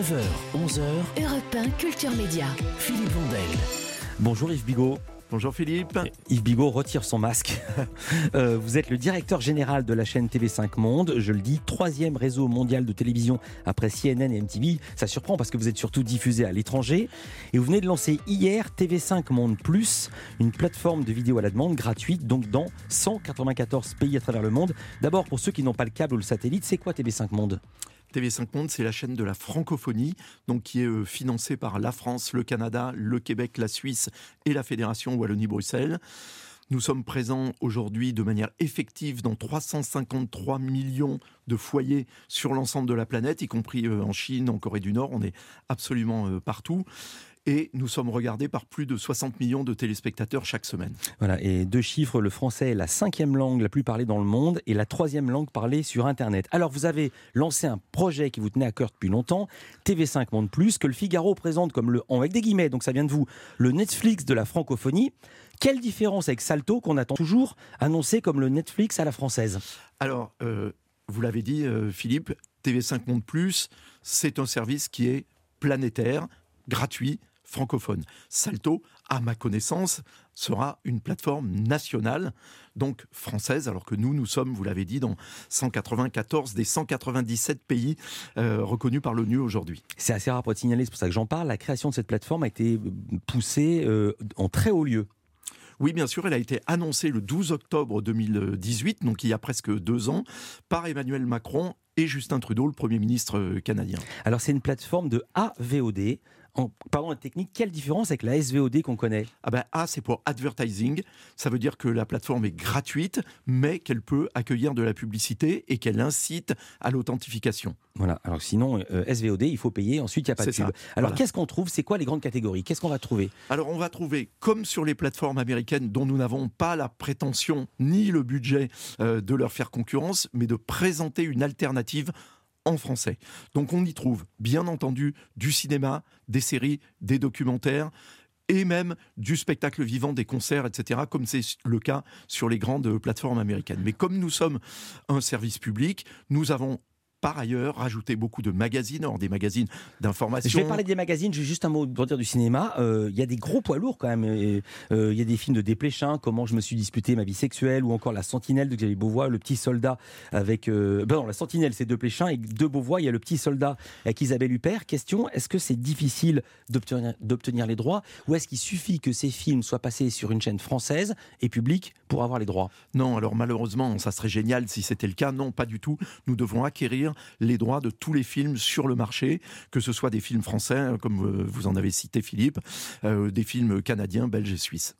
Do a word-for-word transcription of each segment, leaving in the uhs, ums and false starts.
neuf heures, onze heures, Europe un Culture Média. Philippe Vandel. Bonjour Yves Bigot. Bonjour Philippe. Yves Bigot retire son masque. euh, vous êtes le directeur général de la chaîne T V cinq Monde. Je le dis, troisième réseau mondial de télévision après C N N et M T V. Ça surprend parce que vous êtes surtout diffusé à l'étranger. Et vous venez de lancer hier T V cinq Monde Plus, une plateforme de vidéo à la demande gratuite, donc dans cent quatre-vingt-quatorze pays à travers le monde. D'abord, pour ceux qui n'ont pas le câble ou le satellite, c'est quoi T V cinq Monde ? T V cinq Monde, c'est la chaîne de la francophonie, donc qui est euh, financée par la France, le Canada, le Québec, la Suisse et la Fédération Wallonie-Bruxelles. Nous sommes présents aujourd'hui de manière effective dans trois cent cinquante-trois millions de foyers sur l'ensemble de la planète, y compris euh, en Chine, en Corée du Nord. On est absolument euh, partout. Et nous sommes regardés par plus de soixante millions de téléspectateurs chaque semaine. Voilà, et deux chiffres, le français est la cinquième langue la plus parlée dans le monde et la troisième langue parlée sur Internet. Alors vous avez lancé un projet qui vous tenait à cœur depuis longtemps, T V cinq Monde Plus, que le Figaro présente comme le, avec des guillemets, donc ça vient de vous, le Netflix de la francophonie. Quelle différence avec Salto, qu'on attend toujours annoncé comme le Netflix à la française ? Alors, euh, vous l'avez dit euh, Philippe, T V cinq Monde Plus, c'est un service qui est planétaire, gratuit, francophone. Salto, à ma connaissance, sera une plateforme nationale, donc française, alors que nous, nous sommes, vous l'avez dit, dans cent quatre-vingt-quatorze des cent quatre-vingt-dix-sept pays euh, reconnus par l'ONU aujourd'hui. C'est assez rare pour être signalé, c'est pour ça que j'en parle. La création de cette plateforme a été poussée euh, en très haut lieu. Oui, bien sûr, elle a été annoncée le douze octobre deux mille dix-huit, donc il y a presque deux ans, par Emmanuel Macron et Justin Trudeau, le Premier ministre canadien. Alors c'est une plateforme de A V O D. En parlant de technique, quelle différence avec la S V O D qu'on connaît ? Ah ben A, c'est pour advertising. Ça veut dire que la plateforme est gratuite, mais qu'elle peut accueillir de la publicité et qu'elle incite à l'authentification. Voilà. Alors sinon, euh, S V O D, il faut payer. Ensuite, il n'y a pas c'est de pub. Ça. Alors voilà. Qu'est-ce qu'on trouve ? C'est quoi les grandes catégories ? Qu'est-ce qu'on va trouver ? Alors on va trouver, comme sur les plateformes américaines dont nous n'avons pas la prétention ni le budget euh, de leur faire concurrence, mais de présenter une alternative en français. Donc on y trouve, bien entendu, du cinéma, des séries, des documentaires et même du spectacle vivant, des concerts, et cetera, comme c'est le cas sur les grandes plateformes américaines. Mais comme nous sommes un service public, nous avons par ailleurs rajouté beaucoup de magazines, alors des magazines d'information. Je vais parler des magazines, j'ai juste un mot pour dire du cinéma. Il euh, y a des gros poids lourds quand même. Il euh, y a des films de Desplechin, Comment je me suis disputé ma vie sexuelle, ou encore La Sentinelle de Xavier Beauvois, Le Petit Soldat avec... Euh, ben non, La Sentinelle c'est Desplechin, et de Beauvois il y a Le Petit Soldat avec Isabelle Huppert. Question, est-ce que c'est difficile d'obtenir, d'obtenir les droits, ou est-ce qu'il suffit que ces films soient passés sur une chaîne française et publique pour avoir les droits ? Non, alors malheureusement, ça serait génial si c'était le cas. Non, pas du tout. Nous devons acquérir les droits de tous les films sur le marché, que ce soit des films français, comme vous en avez cité Philippe, euh, des films canadiens, belges et suisses.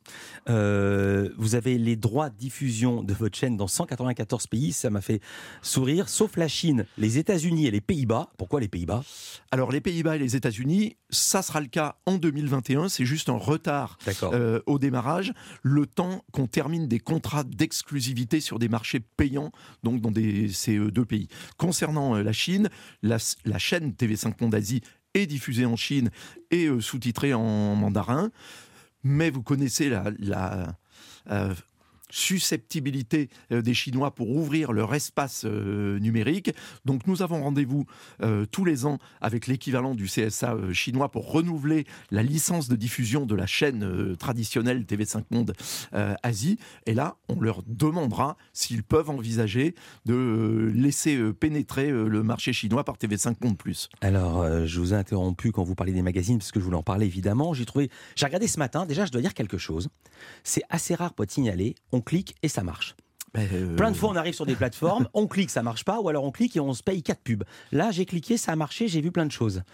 Euh, vous avez les droits de diffusion de votre chaîne dans cent quatre-vingt-quatorze pays, ça m'a fait sourire, sauf la Chine, les États-Unis et les Pays-Bas. Pourquoi les Pays-Bas ? Alors les Pays-Bas et les États-Unis, ça sera le cas en deux mille vingt et un, c'est juste un retard euh, au démarrage, le temps qu'on termine des contrats d'exclusivité sur des marchés payants, donc dans des, ces deux pays. Concernant euh, la Chine, la, la chaîne T V cinq Monde Asie est diffusée en Chine et euh, sous-titrée en mandarin, mais vous connaissez la... la euh, susceptibilité des Chinois pour ouvrir leur espace euh, numérique. Donc nous avons rendez-vous euh, tous les ans avec l'équivalent du C S A euh, chinois pour renouveler la licence de diffusion de la chaîne euh, traditionnelle T V cinq Monde euh, Asie. Et là, on leur demandera s'ils peuvent envisager de euh, laisser euh, pénétrer euh, le marché chinois par T V cinq Monde Plus. Alors, euh, je vous ai interrompu quand vous parlez des magazines, parce que je voulais en parler évidemment. J'ai trouvé, j'ai regardé ce matin, déjà je dois dire quelque chose. C'est assez rare pour être signalé. On clique et ça marche. Euh... Plein de fois on arrive sur des plateformes, on clique, ça marche pas, ou alors on clique et on se paye quatre pubs. Là j'ai cliqué, ça a marché, j'ai vu plein de choses.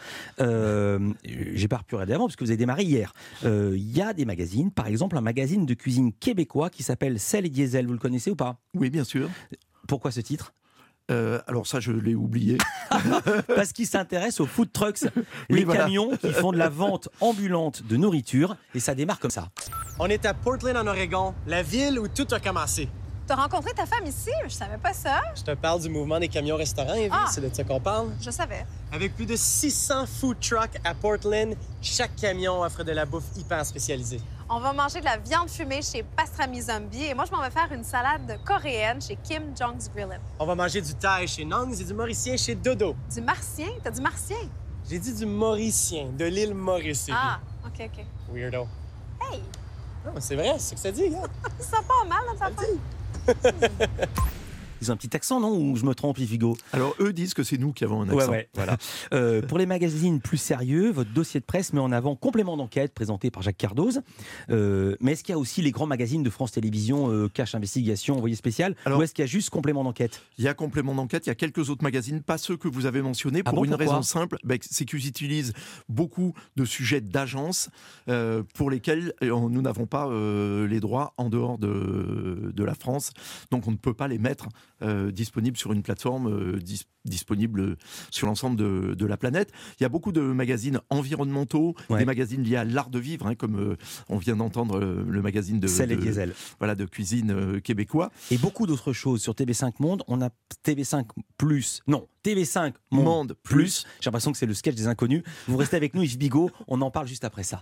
Euh, j'ai pas pu regarder avant parce que vous avez démarré hier. Il euh, y a des magazines, par exemple un magazine de cuisine québécois qui s'appelle Sel et Diesel, vous le connaissez ou pas ? Oui, bien sûr. Pourquoi ce titre ? Euh, alors ça, je l'ai oublié. Parce qu'il s'intéresse aux food trucks, les oui, voilà. camions qui font de la vente ambulante de nourriture, et ça démarre comme ça. On est à Portland, en Oregon, la ville où tout a commencé. T'as rencontré ta femme ici? Je savais pas ça. Je te parle du mouvement des camions-restaurants, Evie, Ah. c'est de ça qu'on parle. Je savais. Avec plus de six cents food trucks à Portland, chaque camion offre de la bouffe hyper spécialisée. On va manger de la viande fumée chez Pastrami Zombie et moi, je m'en vais faire une salade coréenne chez Kim Jong's Grillin. On va manger du Thai chez Nong's et du Mauricien chez Dodo. Du martien? T'as du martien? J'ai dit du Mauricien, de l'île Maurice. Ah, OK, OK. Weirdo. Hey! Non, mais c'est vrai, c'est ce que ça dit, regarde. Ça part mal, notre Ça affaire. dit. Ils ont un petit accent, non? Ou je me trompe, Yves Bigot? Alors, eux disent que c'est nous qui avons un accent. Ouais, ouais, voilà. Euh, pour les magazines plus sérieux, votre dossier de presse met en avant Complément d'enquête, présenté par Jacques Cardoz. Euh, mais est-ce qu'il y a aussi les grands magazines de France Télévisions, euh, Cache Investigation, Envoyé spécial? Alors, ou est-ce qu'il y a juste Complément d'enquête? Il y a Complément d'enquête, il y a quelques autres magazines, pas ceux que vous avez mentionnés, Ah pour bon, une pourquoi raison simple, bah, c'est qu'ils utilisent beaucoup de sujets d'agence euh, pour lesquels euh, nous n'avons pas euh, les droits en dehors de, de la France. Donc on ne peut pas les mettre euh, disponibles sur une plateforme euh, dis, disponible sur l'ensemble de, de la planète. Il y a beaucoup de magazines environnementaux, ouais. des magazines liés à l'art de vivre, hein, comme euh, on vient d'entendre euh, le magazine de, Sel et de, Diesel. Voilà, de cuisine euh, québécois. Et beaucoup d'autres choses sur T V cinq Monde. On a T V cinq Plus. Non, T V cinq Monde, Monde Plus. Plus. J'ai l'impression que c'est le sketch des inconnus. Vous restez avec nous, Yves Bigot. On en parle juste après ça.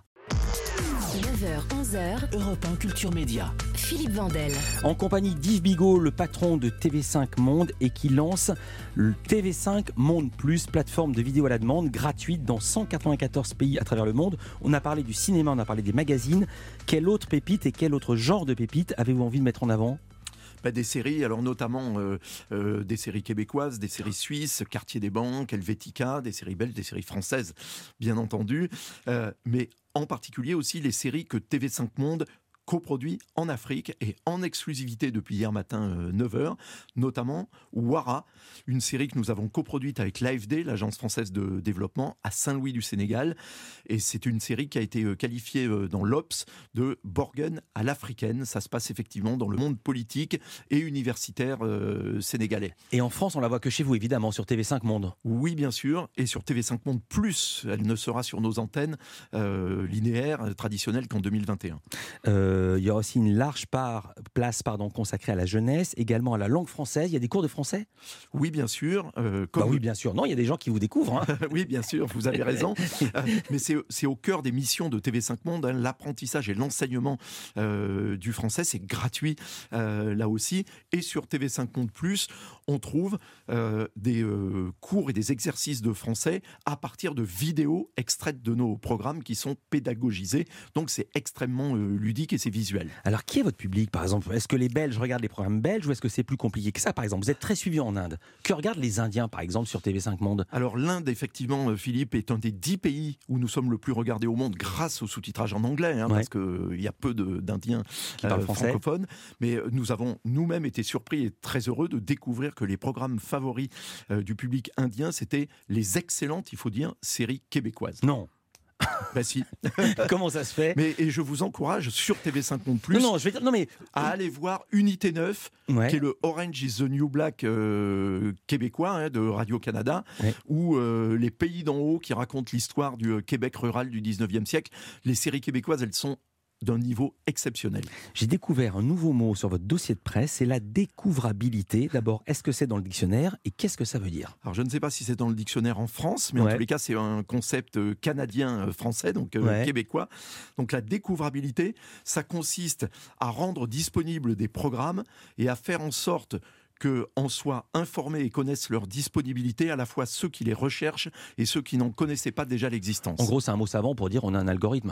neuf heures, onze heures, Europe un Culture Média. Philippe Vandel. En compagnie d'Yves Bigot, le patron de T V cinq Monde, et qui lance le T V cinq Monde Plus, plateforme de vidéo à la demande, gratuite dans cent quatre-vingt-quatorze pays à travers le monde. On a parlé du cinéma, on a parlé des magazines. Quelle autre pépite et quel autre genre de pépite avez-vous envie de mettre en avant ? Bah, des séries, alors notamment euh, euh, des séries québécoises, des séries suisses, Quartier des banques, Helvetica, des séries belges, des séries françaises, bien entendu, euh, mais en particulier aussi les séries que T V cinq Monde coproduit en Afrique et en exclusivité depuis hier matin euh, neuf heures, notamment Ouara, une série que nous avons coproduite avec l'A F D, l'Agence française de développement, à Saint-Louis du Sénégal. Et c'est une série qui a été euh, qualifiée euh, dans l'O P S de Borgen à l'africaine. Ça se passe effectivement dans le monde politique et universitaire euh, sénégalais. Et en France, on la voit que chez vous, évidemment, sur T V cinq Monde. Oui, bien sûr. Et sur T V cinq Monde Plus, elle ne sera sur nos antennes euh, linéaires, traditionnelles qu'en deux mille vingt et un. Euh... Il y aura aussi une large part, place pardon, consacrée à la jeunesse, également à la langue française. Il y a des cours de français ? Oui, bien sûr. Euh, comme... bah oui, bien sûr. Non, il y a des gens qui vous découvrent. Hein. Oui, bien sûr, vous avez raison. euh, mais c'est, c'est au cœur des missions de T V cinq Monde. Hein, l'apprentissage et l'enseignement euh, du français, c'est gratuit euh, là aussi. Et sur T V cinq Monde Plus, on trouve euh, des euh, cours et des exercices de français à partir de vidéos extraites de nos programmes qui sont pédagogisés. Donc c'est extrêmement euh, ludique et c'est visuel. Alors, qui est votre public, par exemple ? Est-ce que les Belges regardent les programmes belges ou est-ce que c'est plus compliqué que ça, par exemple ? Vous êtes très suivi en Inde. Que regardent les Indiens, par exemple, sur T V cinq Monde ? Alors, l'Inde, effectivement, Philippe, est un des dix pays où nous sommes le plus regardés au monde grâce au sous-titrage en anglais, hein, ouais. parce qu'il euh, y a peu de, d'Indiens qui parlent euh, français. francophones. Mais nous avons nous-mêmes été surpris et très heureux de découvrir que les programmes favoris euh, du public indien, c'était les excellentes, il faut dire, séries québécoises. Non. Ben si. Comment ça se fait ? Mais et je vous encourage sur T V cinq Monde Plus non, non, je vais dire, non, mais... à aller voir Unité neuf, ouais. qui est le Orange is the New Black euh, québécois hein, de Radio-Canada, ouais. ou euh, les Pays d'en haut qui racontent l'histoire du euh, Québec rural du dix-neuvième siècle. Les séries québécoises, elles sont d'un niveau exceptionnel. J'ai découvert un nouveau mot sur votre dossier de presse, c'est la découvrabilité. D'abord, est-ce que c'est dans le dictionnaire et qu'est-ce que ça veut dire ? Alors, je ne sais pas si c'est dans le dictionnaire en France, mais ouais. en tous les cas, c'est un concept canadien-français, donc euh, ouais. québécois. Donc, la découvrabilité, ça consiste à rendre disponibles des programmes et à faire en sorte qu'en soient informés et connaissent leur disponibilité, à la fois ceux qui les recherchent et ceux qui n'en connaissaient pas déjà l'existence. En gros, c'est un mot savant pour dire on a un algorithme.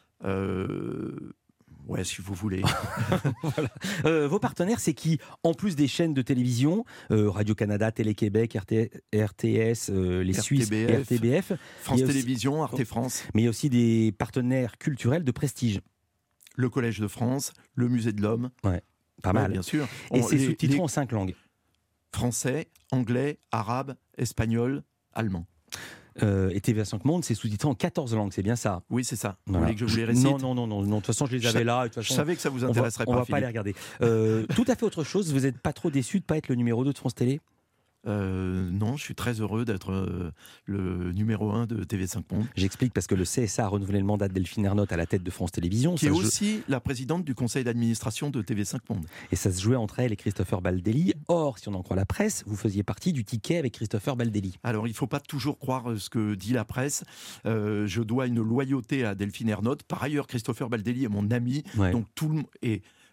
Euh... Ouais, si vous voulez. voilà. euh, vos partenaires, c'est qui ? En plus des chaînes de télévision, euh, Radio-Canada, Télé-Québec, R T, R T S, euh, les R T B F, Suisses, R T B F. France aussi, Télévisions, Arte France. Mais il y a aussi des partenaires culturels de prestige. Le Collège de France, le Musée de l'Homme. Ouais, pas ouais, mal. Bien sûr. Et On, c'est les, sous-titré les... en cinq langues. Français, anglais, arabe, espagnol, allemand. Euh, et T V cinq Monde, c'est sous-titré en quatorze langues, c'est bien ça ? Oui, c'est ça. Vous voilà. voulez que je vous les récite ? Non, non, non, non, non. De toute façon, je les avais je là. De toute façon, je savais que ça vous intéresserait on va, pas. On va pas les regarder. Euh, tout à fait autre chose. Vous n'êtes pas trop déçu de ne pas être le numéro deux de France Télé ? Euh, non, je suis très heureux d'être euh, le numéro un de T V cinq Monde. J'explique parce que le C S A a renouvelé le mandat de Delphine Ernotte à la tête de France Télévisions. Qui est se... aussi la présidente du conseil d'administration de T V cinq Monde. Et ça se jouait entre elle et Christopher Baldelli. Or, si on en croit la presse, vous faisiez partie du ticket avec Christopher Baldelli. Alors, il ne faut pas toujours croire ce que dit la presse. Euh, je dois une loyauté à Delphine Ernotte. Par ailleurs, Christopher Baldelli est mon ami. Ouais. Donc, tout le... et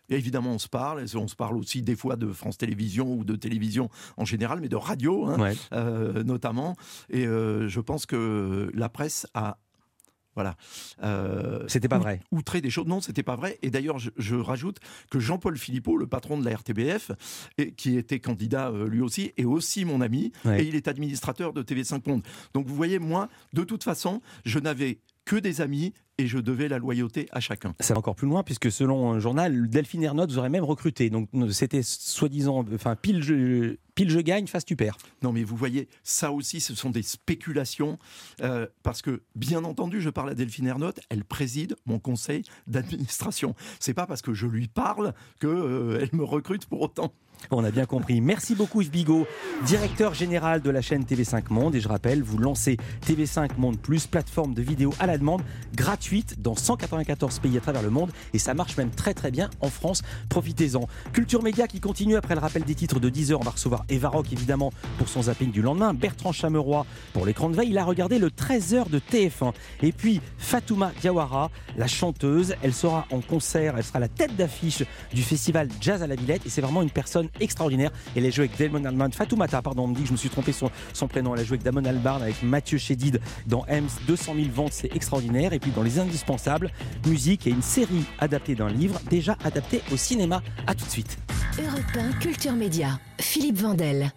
Et évidemment, on se parle. On se parle aussi des fois de France Télévisions ou de télévision en général, mais de radio hein, ouais. euh, notamment. Et euh, je pense que la presse a Voilà. Euh, c'était pas vrai. Outré des choses. Non, c'était pas vrai. Et d'ailleurs, je, je rajoute que Jean-Paul Philippot, le patron de la R T B F, et, qui était candidat euh, lui aussi, est aussi mon ami. Ouais. Et il est administrateur de T V cinq Monde. Donc vous voyez, moi, de toute façon, je n'avais que des amis et je devais la loyauté à chacun. Ça va encore plus loin, puisque selon un journal, Delphine Ernotte vous aurait même recruté. Donc c'était soi-disant, enfin, pile je, pile je gagne, face tu perds. Non mais vous voyez, ça aussi ce sont des spéculations, euh, parce que bien entendu, je parle à Delphine Ernotte, elle préside mon conseil d'administration. C'est pas parce que je lui parle qu'elle euh, me recrute pour autant. On a bien compris. Merci beaucoup Yves Bigot, directeur général de la chaîne T V cinq Monde. Et je rappelle, vous lancez T V cinq Monde Plus, plateforme de vidéos à la demande, gratuite dans cent quatre-vingt-quatorze pays à travers le monde. Et ça marche même très très bien en France. Profitez-en. Culture Média qui continue après le rappel des titres de dix heures. On va recevoir Eva Rock évidemment pour son zapping du lendemain. Bertrand Chameroy pour l'écran de veille. Il a regardé le treize heures de T F un. Et puis Fatouma Diawara, la chanteuse. Elle sera en concert. Elle sera la tête d'affiche du festival Jazz à la Villette. Et c'est vraiment une personne extraordinaire. Elle a joué avec Damon Albarn, Fatoumata, pardon, on me dit que je me suis trompé son, son prénom. Elle a joué avec Damon Albarn, avec Mathieu Chédid dans Ems, deux cent mille ventes, c'est extraordinaire. Et puis dans Les Indispensables, musique et une série adaptée d'un livre, déjà adaptée au cinéma. À tout de suite. Europe un Culture Média, Philippe Vandel.